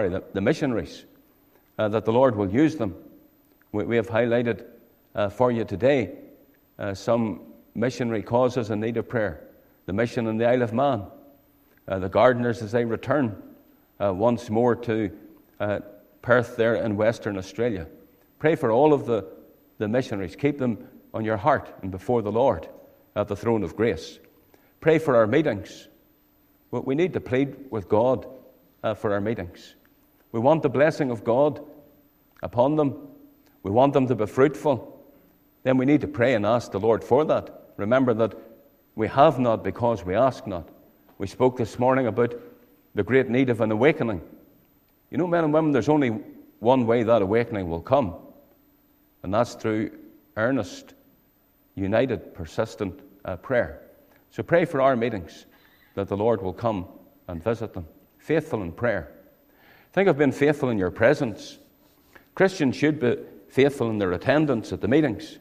that the Lord will use them. We have highlighted for you today some missionary causes in need of prayer. The mission in the Isle of Man, the gardeners as they return once more to Perth there in Western Australia. Pray for all of the missionaries. Keep them on your heart and before the Lord at the throne of grace. Pray for our meetings. We need to plead with God for our meetings. We want the blessing of God upon them. We want them to be fruitful. then we need to pray and ask the Lord for that. Remember that we have not because we ask not. We spoke this morning about the great need of an awakening. You know, men and women, there's only one way that awakening will come, and that's through earnest, united, persistent prayer. So pray for our meetings, that the Lord will come and visit them. Faithful in prayer. Think of being faithful in your presence. Christians should be faithful in their attendance at the meetings.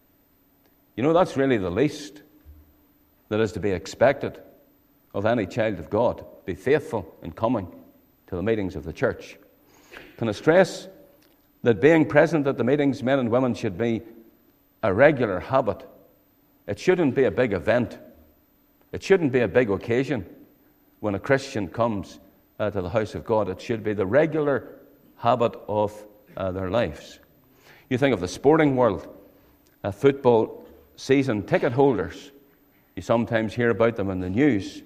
You know, that's really the least that is to be expected of any child of God. Be faithful in coming to the meetings of the church. Can I stress that being present at the meetings, men and women, should be a regular habit. It shouldn't be a big event. It shouldn't be a big occasion when a Christian comes to the house of God. It should be the regular habit of their lives. You think of the sporting world, football season ticket holders. You sometimes hear about them in the news.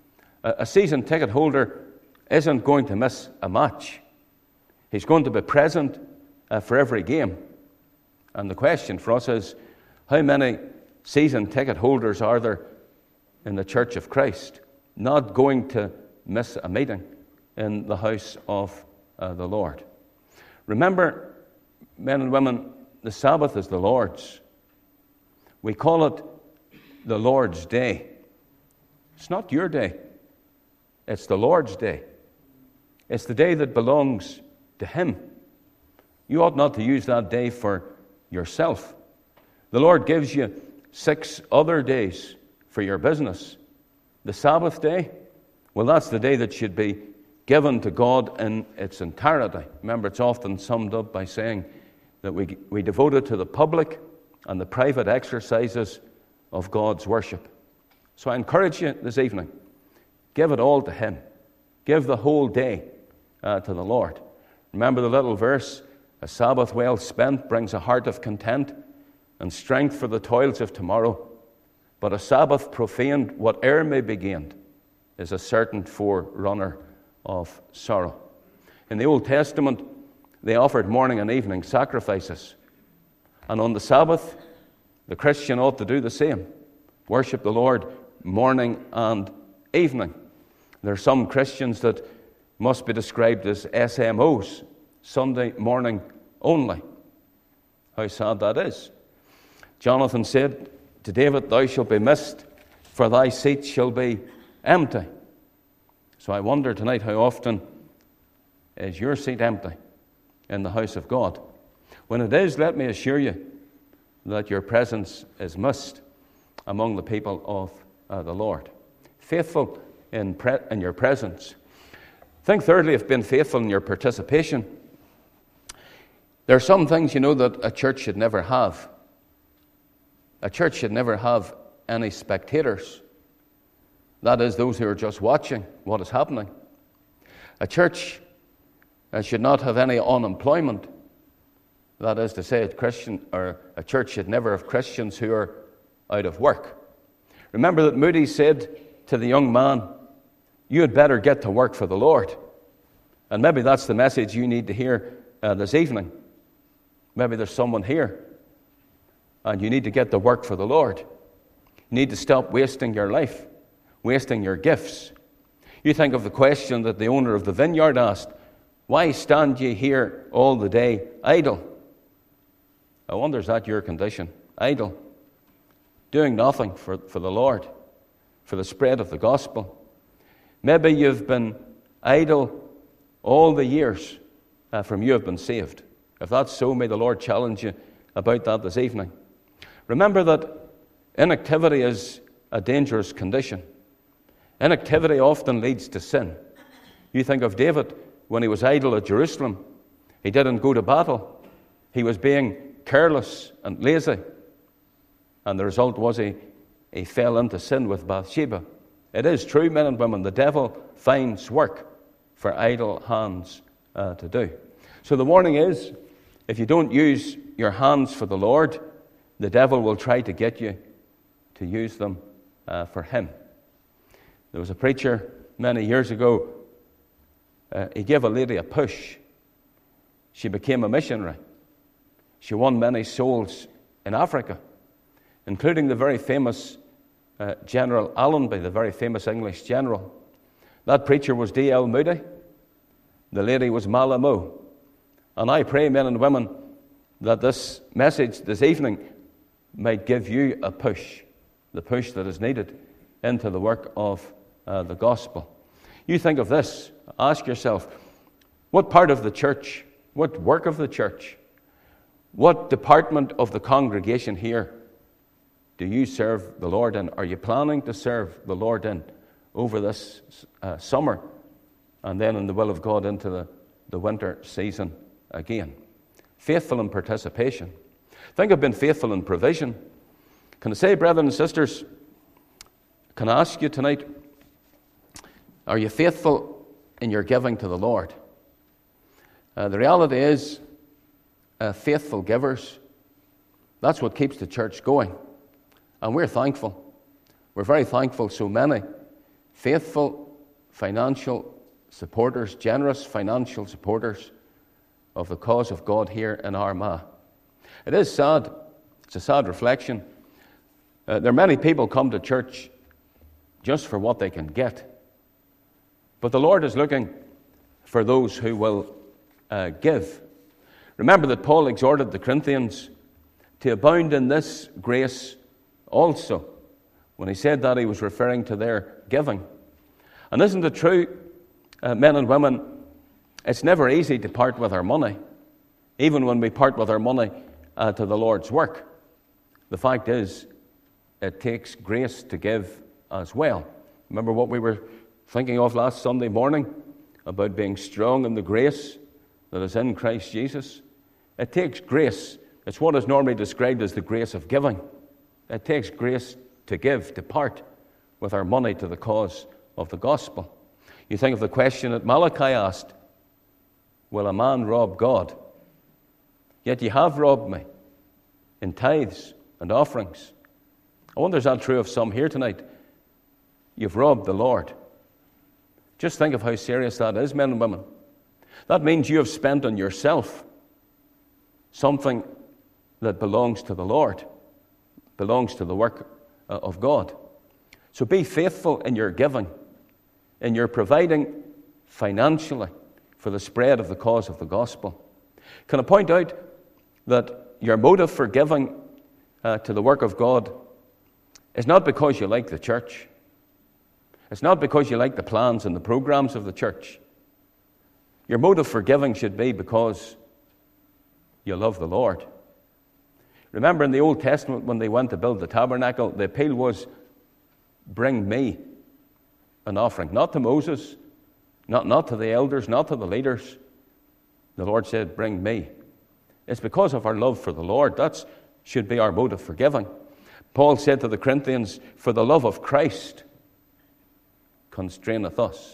A season ticket holder isn't going to miss a match. He's going to be present for every game. And the question for us is, how many season ticket holders are there in the Church of Christ not going to miss a meeting in the house of the Lord? Remember, men and women, the Sabbath is the Lord's. We call it the Lord's Day. It's not your day. It's the Lord's day. It's the day that belongs to Him. You ought not to use that day for yourself. The Lord gives you 6 other days for your business. The Sabbath day, well, that's the day that should be given to God in its entirety. Remember, it's often summed up by saying that we devote it to the public and the private exercises of God's worship. So I encourage you this evening, give it all to Him. Give the whole day to the Lord. Remember the little verse, a Sabbath well spent brings a heart of content and strength for the toils of tomorrow. But a Sabbath profaned, whate'er may be gained, is a certain forerunner of sorrow. In the Old Testament, they offered morning and evening sacrifices. And on the Sabbath, the Christian ought to do the same. Worship the Lord morning and evening. There are some Christians that must be described as SMOs, Sunday morning only. How sad that is. Jonathan said to David, "Thou shalt be missed, for thy seat shall be empty." So I wonder tonight, how often is your seat empty in the house of God? When it is, let me assure you that your presence is missed among the people of the Lord. Faithful in your presence. Think thirdly of being faithful in your participation. There are some things, you know, that a church should never have. A church should never have any spectators. That is, those who are just watching what is happening. A church should not have any unemployment. That is to say, a church should never have Christians who are out of work. Remember that Moody said to the young man, "You had better get to work for the Lord." And maybe that's the message you need to hear this evening. Maybe there's someone here and you need to get to work for the Lord. You need to stop wasting your life, wasting your gifts. You think of the question that the owner of the vineyard asked, "Why stand ye here all the day idle?" I wonder, is that your condition? Idle. Doing nothing for the Lord, for the spread of the gospel. Maybe you've been idle all the years from you have been saved. If that's so, may the Lord challenge you about that this evening. Remember that inactivity is a dangerous condition. Inactivity often leads to sin. You think of David when he was idle at Jerusalem. He didn't go to battle. He was being careless and lazy. And the result was he fell into sin with Bathsheba. It is true, men and women, the devil finds work for idle hands to do. So the warning is, if you don't use your hands for the Lord, the devil will try to get you to use them for him. There was a preacher many years ago. He gave a lady a push. She became a missionary. She won many souls in Africa, including the very famous General Allenby, the very famous English general. That preacher was D.L. Moody. The lady was Malamo. And I pray, men and women, that this message this evening might give you a push, the push that is needed into the work of the gospel. You think of this, ask yourself, what part of the church, what work of the church, what department of the congregation here do you serve the Lord in? Are you planning to serve the Lord in over this summer and then in the will of God into the winter season again? Faithful in participation. Think of being faithful in provision. Can I say, brethren and sisters, can I ask you tonight, are you faithful in your giving to the Lord? The reality is, faithful givers, that's what keeps the church going. And we're thankful. We're very thankful so many faithful financial supporters, generous financial supporters of the cause of God here in Armagh. It is sad. It's a sad reflection. There are many people come to church just for what they can get. But the Lord is looking for those who will give. Remember that Paul exhorted the Corinthians to abound in this grace also. When he said that, he was referring to their giving. And isn't it true, men and women, it's never easy to part with our money, even when we part with our money to the Lord's work. The fact is, it takes grace to give as well. Remember what we were thinking of last Sunday morning about being strong in the grace that is in Christ Jesus? It takes grace. It's what is normally described as the grace of giving. It takes grace to give, to part with our money to the cause of the gospel. You think of the question that Malachi asked, will a man rob God? Yet you have robbed me in tithes and offerings. I wonder, is that true of some here tonight? You've robbed the Lord. Just think of how serious that is, men and women. That means you have spent on yourself something that belongs to the Lord, belongs to the work of God. So be faithful in your giving, in your providing financially for the spread of the cause of the gospel. Can I point out that your motive for giving to the work of God is not because you like the church. It's not because you like the plans and the programs of the church. Your motive for giving should be because you love the Lord. Remember in the Old Testament when they went to build the tabernacle, the appeal was, bring me an offering. Not to Moses, not to the elders, not to the leaders. The Lord said, bring me. It's because of our love for the Lord. That should be our motive for giving. Paul said to the Corinthians, for the love of Christ constraineth us.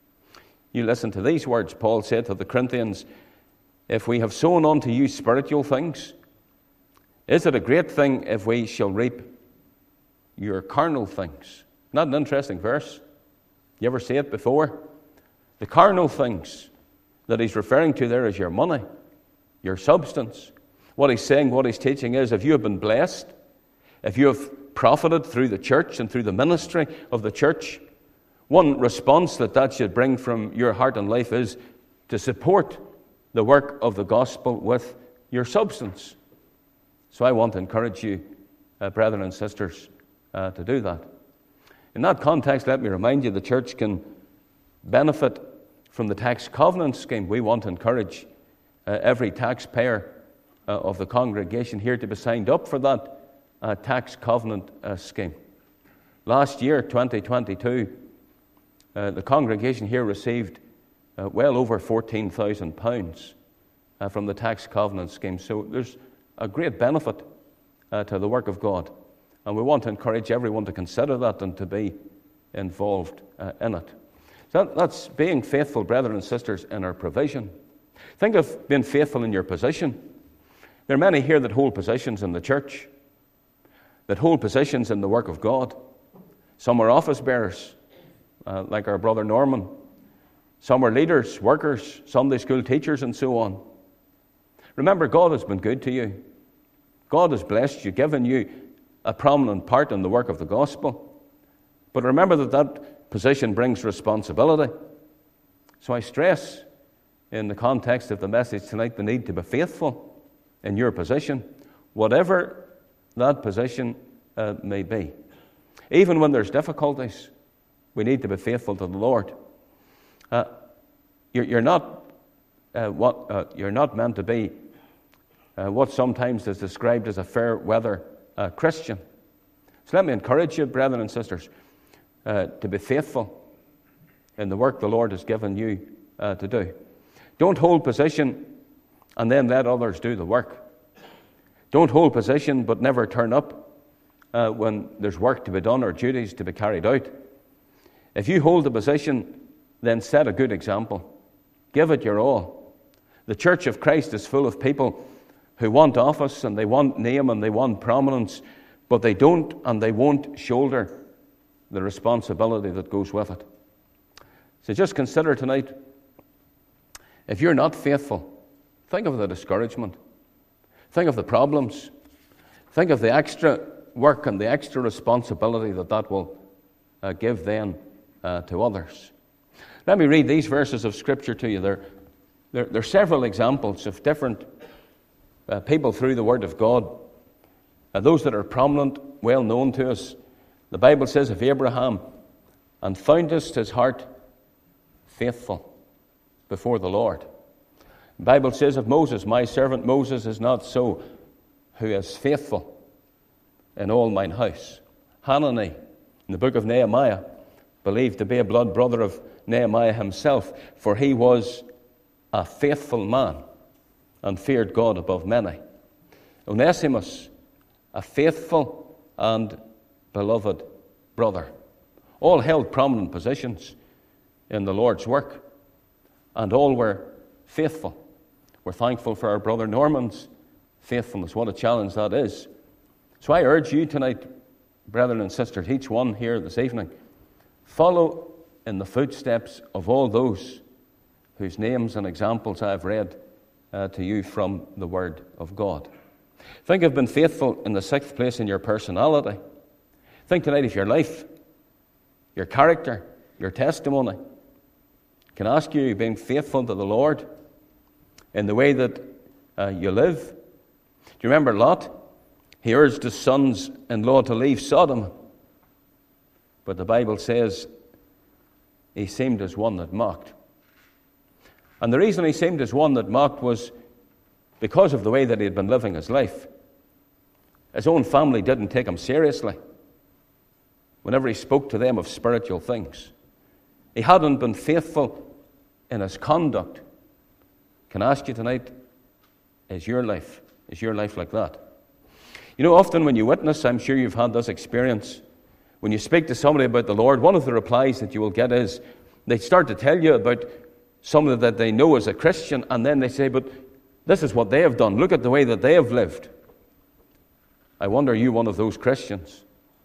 You listen to these words. Paul said to the Corinthians, if we have sown unto you spiritual things, is it a great thing if we shall reap your carnal things? Not an interesting verse? You ever see it before? The carnal things that he's referring to there is your money, your substance. What he's saying, what he's teaching is, if you have been blessed, if you have profited through the church and through the ministry of the church, one response that should bring from your heart and life is to support the work of the gospel with your substance. So I want to encourage you, brethren and sisters, to do that. In that context, let me remind you the church can benefit from the tax covenant scheme. We want to encourage every taxpayer of the congregation here to be signed up for that tax covenant scheme. Last year, 2022, the congregation here received well over £14,000 from the tax covenant scheme. So there's a great benefit to the work of God. And we want to encourage everyone to consider that and to be involved in it. So that's being faithful, brethren and sisters, in our provision. Think of being faithful in your position. There are many here that hold positions in the church, that hold positions in the work of God. Some are office bearers, like our brother Norman. Some are leaders, workers, Sunday school teachers, and so on. Remember, God has been good to you. God has blessed you, given you a prominent part in the work of the gospel. But remember that position brings responsibility. So I stress, in the context of the message tonight, the need to be faithful in your position, whatever that position may be. Even when there's difficulties, we need to be faithful to the Lord. You're not meant to be what sometimes is described as a fair weather Christian. So let me encourage you, brethren and sisters, to be faithful in the work the Lord has given you to do. Don't hold position and then let others do the work. Don't hold position but never turn up when there's work to be done or duties to be carried out. If you hold a position, then set a good example. Give it your all. The Church of Christ is full of people who want office and they want name and they want prominence, but they don't and they won't shoulder the responsibility that goes with it. So just consider tonight, if you're not faithful, think of the discouragement. Think of the problems. Think of the extra work and the extra responsibility that will give then to others. Let me read these verses of Scripture to you. There are several examples of different people through the Word of God. Those that are prominent, well known to us. The Bible says of Abraham, "And foundest his heart faithful before the Lord." The Bible says of Moses, "My servant Moses is not so, who is faithful in all mine house." Hanani, in the book of Nehemiah, believed to be a blood brother of Nehemiah himself, for he was a faithful man and feared God above many. Onesimus, a faithful and beloved brother. All held prominent positions in the Lord's work, and all were faithful. We're thankful for our brother Norman's faithfulness. What a challenge that is. So I urge you tonight, brethren and sisters, each one here this evening, follow in the footsteps of all those whose names and examples I've read to you from the Word of God. Think of being faithful in the sixth place in your personality. Think tonight of your life, your character, your testimony. Can I ask you, being faithful to the Lord in the way that you live? Do you remember Lot? He urged his sons-in-law to leave Sodom, but the Bible says he seemed as one that mocked. And the reason he seemed as one that mocked was because of the way that he had been living his life. His own family didn't take him seriously whenever he spoke to them of spiritual things. He hadn't been faithful in his conduct. Can I ask you tonight, is your life like that? You know, often when you witness, I'm sure you've had this experience, when you speak to somebody about the Lord, one of the replies that you will get is, they start to tell you about somebody that they know as a Christian, and then they say, but this is what they have done. Look at the way that they have lived. I wonder, are you one of those Christians?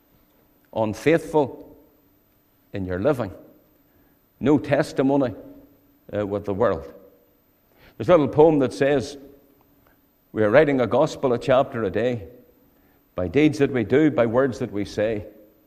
Unfaithful in your living. No testimony with the world. There's a little poem that says, we are writing a gospel a chapter a day, by deeds that we do, by words that we say.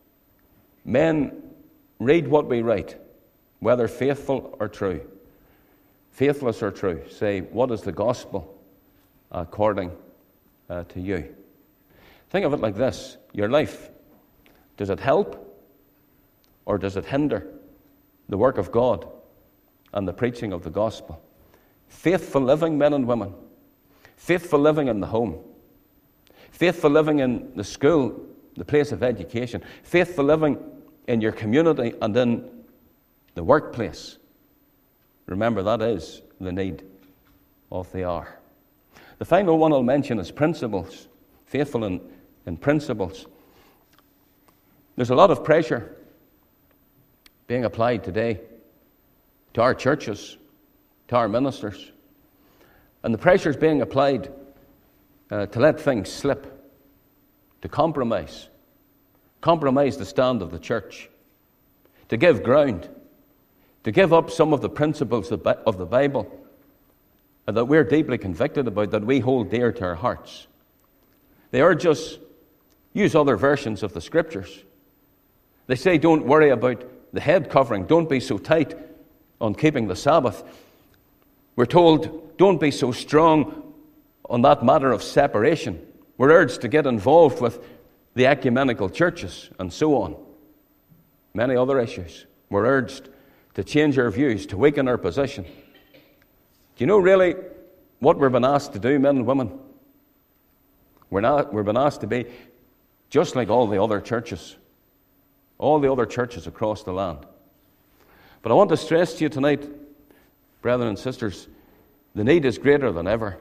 Men read what we write, whether faithful or true. Faithless or true. Say, what is the gospel according to you? Think of it like this. Your life, does it help or does it hinder the work of God and the preaching of the gospel? Faithful living, men and women. Faithful living in the home. Faithful living in the school, the place of education. Faithful living in your community and in the workplace. Remember, that is the need of the hour. The final one I'll mention is principles. Faithful in principles. There's a lot of pressure being applied today to our churches, to our ministers. And the pressure is being applied to let things slip, to compromise the stand of the church, to give ground, to give up some of the principles of the Bible that we're deeply convicted about, that we hold dear to our hearts. They urge us, use other versions of the Scriptures. They say, don't worry about the head covering. Don't be so tight on keeping the Sabbath. We're told, don't be so strong on that matter of separation. We're urged to get involved with the ecumenical churches and so on. Many other issues. We're urged to change our views, to weaken our position. Do you know really what we're been asked to do, men and women? We're been asked to be just like all the other churches across the land. But I want to stress to you tonight, brethren and sisters, the need is greater than ever.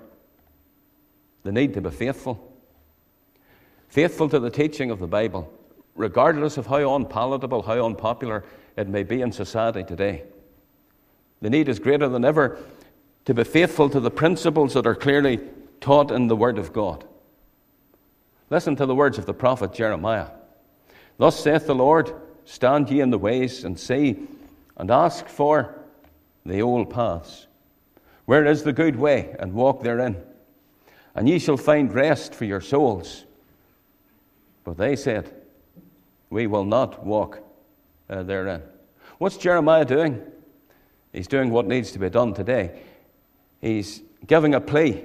The need to be faithful. Faithful to the teaching of the Bible, regardless of how unpalatable, how unpopular it may be in society today. The need is greater than ever to be faithful to the principles that are clearly taught in the Word of God. Listen to the words of the prophet Jeremiah. Thus saith the Lord, stand ye in the ways, and see, and ask for the old paths. Where is the good way, and walk therein? And ye shall find rest for your souls. But they said, we will not walk therein. What's Jeremiah doing? He's doing what needs to be done today. He's giving a plea.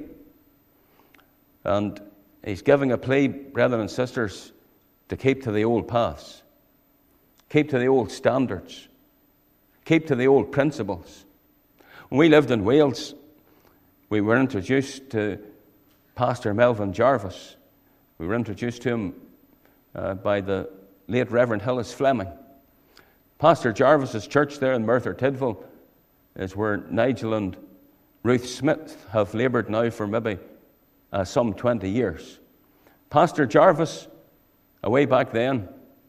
And he's giving a plea, brethren and sisters, to keep to the old paths. Keep to the old standards. Keep to the old principles. When we lived in Wales, we were introduced to Pastor Melvin Jarvis. We were introduced to him by the late Reverend Hillis Fleming. Pastor Jarvis's church there in Merthyr Tydfil is where Nigel and Ruth Smith have laboured now for maybe some 20 years. Pastor Jarvis, away back then,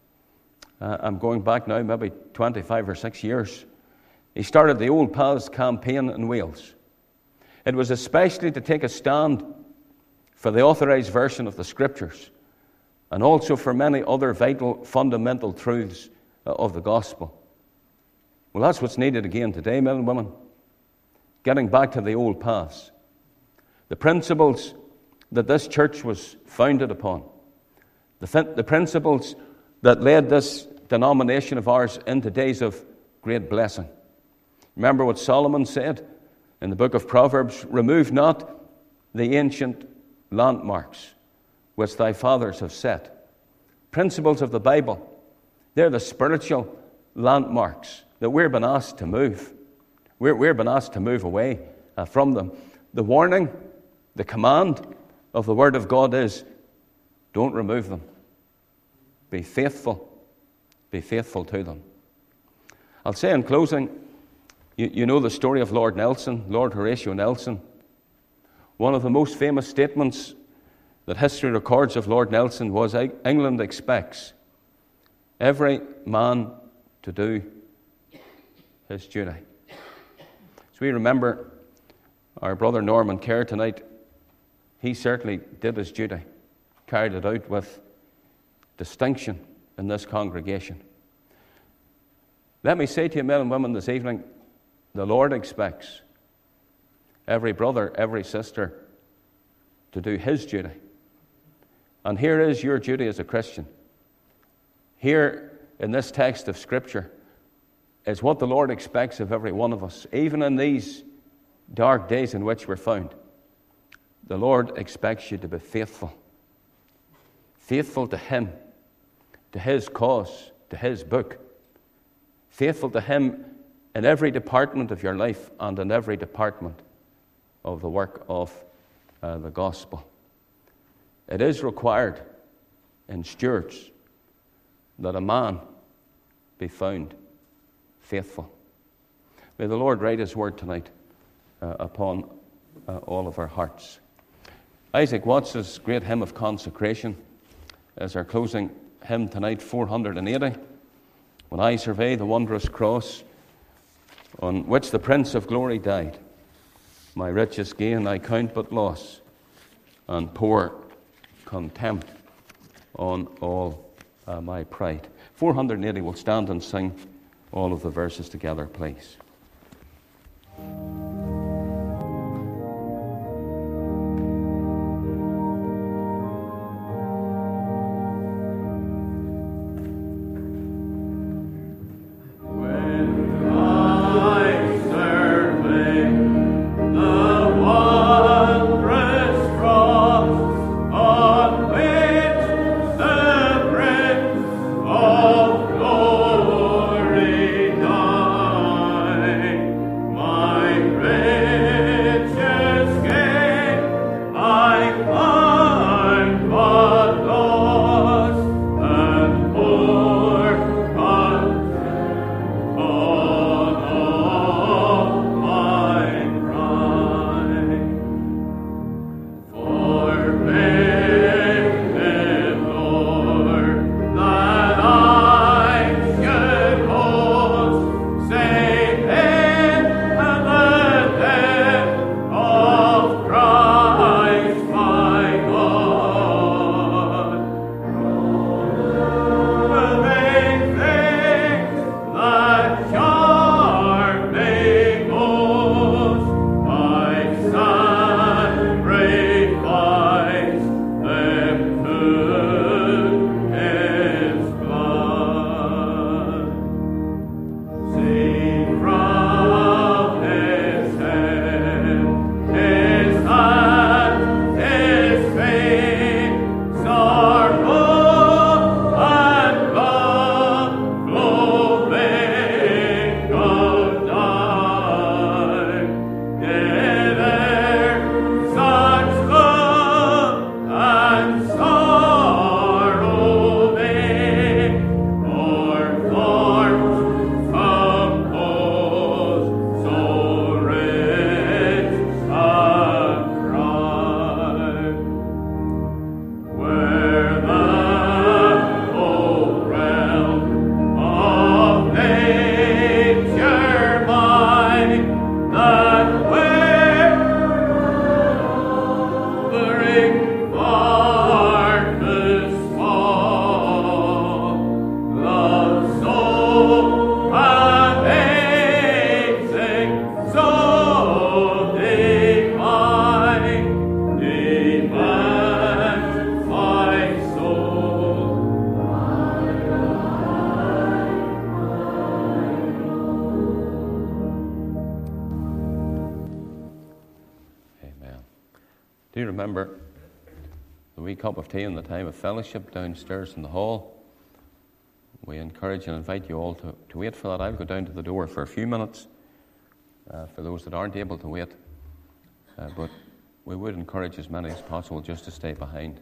I'm going back now maybe 25 or 6 years, he started the Old Paths campaign in Wales. It was especially to take a stand for the authorized version of the Scriptures and also for many other vital, fundamental truths of the gospel. Well, that's what's needed again today, men and women. Getting back to the old paths. The principles that this church was founded upon. The principles that led this denomination of ours into days of great blessing. Remember what Solomon said in the book of Proverbs, remove not the ancient landmarks which thy fathers have set. Principles of the Bible, they're the spiritual landmarks that we're been asked to move. We're been asked to move away from them. The warning, the command of the Word of God is, don't remove them. Be faithful. Be faithful to them. I'll say in closing, you know the story of Lord Nelson, Lord Horatio Nelson. One of the most famous statements that history records of Lord Nelson was, England expects every man to do his duty. As we remember our brother Norman Kerr tonight, he certainly did his duty, carried it out with distinction in this congregation. Let me say to you, men and women, this evening, the Lord expects every brother, every sister to do his duty. And here is your duty as a Christian. Here in this text of Scripture is what the Lord expects of every one of us, even in these dark days in which we're found. The Lord expects you to be faithful. Faithful to Him, to His cause, to His book. Faithful to Him in every department of your life and in every department of the work of the gospel. It is required in stewards that a man be found faithful. May the Lord write His word tonight upon all of our hearts. Isaac Watts's great hymn of consecration is our closing hymn tonight, 480. When I survey the wondrous cross on which the Prince of Glory died, my richest gain I count but loss, and pour contempt on all my pride. 480, we'll stand and sing all of the verses together, please. remember the wee cup of tea and the time of fellowship downstairs in the hall. We encourage and invite you all to wait for that. I'll go down to the door for a few minutes for those that aren't able to wait. But we would encourage as many as possible just to stay behind.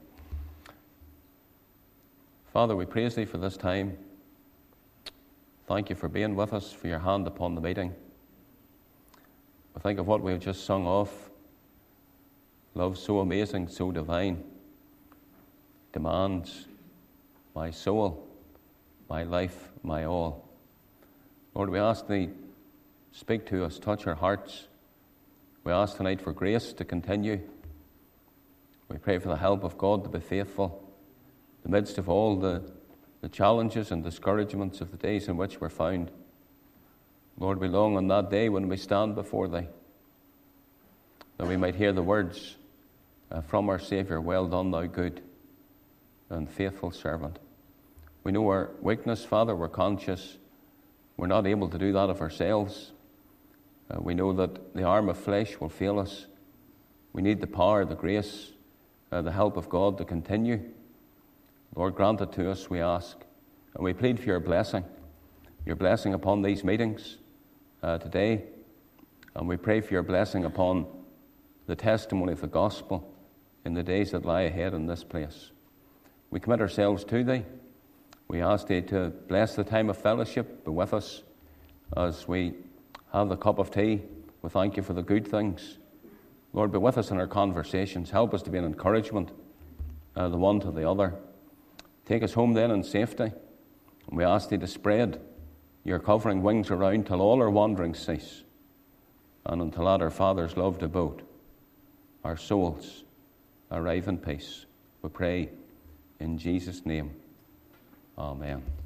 Father, we praise Thee for this time. Thank You for being with us, for Your hand upon the meeting. We think of what we have just sung off. Love so amazing, so divine, demands my soul, my life, my all. Lord, we ask Thee, speak to us, touch our hearts. We ask tonight for grace to continue. We pray for the help of God to be faithful in the midst of all the challenges and discouragements of the days in which we're found. Lord, we long on that day when we stand before Thee, that we might hear the words from our Saviour, well done, thou good and faithful servant. We know our weakness, Father. We're conscious we're not able to do that of ourselves. We know that the arm of flesh will fail us. We need the power, the grace, the help of God to continue. Lord, grant it to us, we ask. And we plead for Your blessing upon these meetings today. And we pray for Your blessing upon the testimony of the gospel in the days that lie ahead in this place. We commit ourselves to Thee. We ask Thee to bless the time of fellowship, be with us as we have the cup of tea. We thank You for the good things. Lord, be with us in our conversations. Help us to be an encouragement, the one to the other. Take us home then in safety. And we ask Thee to spread Your covering wings around till all our wanderings cease, and until at our Father's loved abode, our souls arrive in peace. We pray in Jesus' name. Amen.